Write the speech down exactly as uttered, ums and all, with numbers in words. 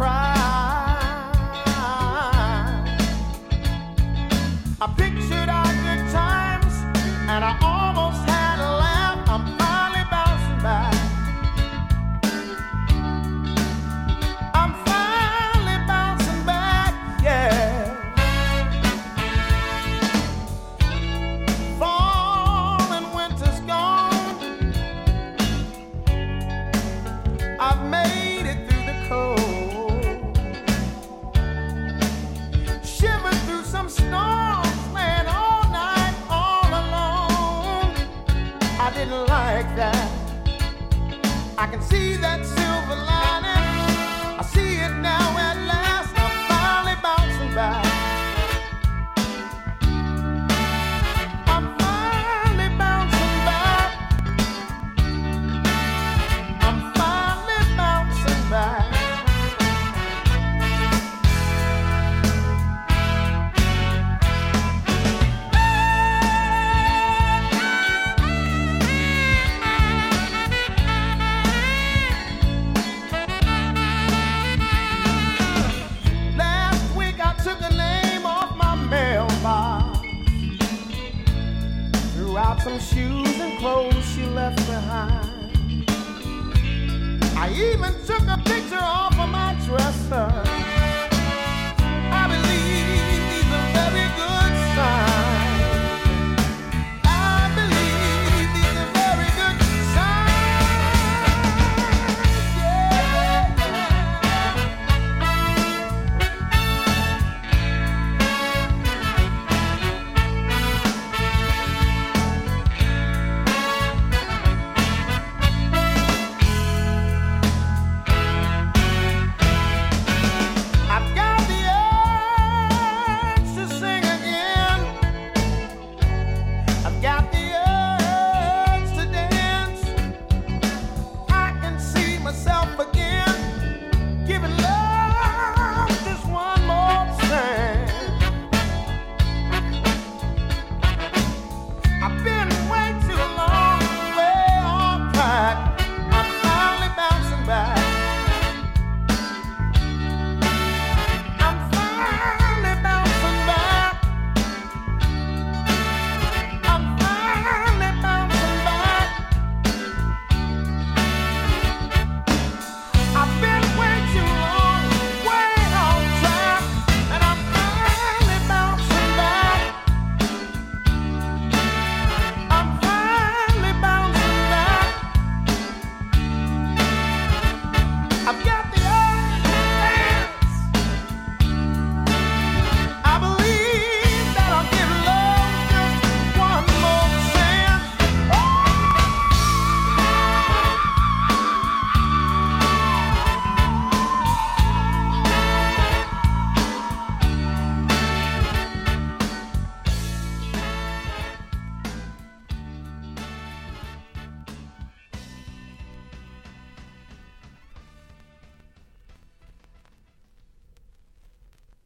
cry. I pictured our good times, and I almost had a laugh. I'm finally bouncing back. I'm finally bouncing back, yeah. Fall and winter's gone. I've made it through the cold. Shivered through some storms, laying all night all alone. I didn't like that. I can see that silver lining. I see it now at last. I'm finally bouncing back. I'm finally bouncing back. I'm finally bouncing back. Last week I took a name off my mailbox, threw out some shoes and clothes she left behind. I even took a picture off of my dresser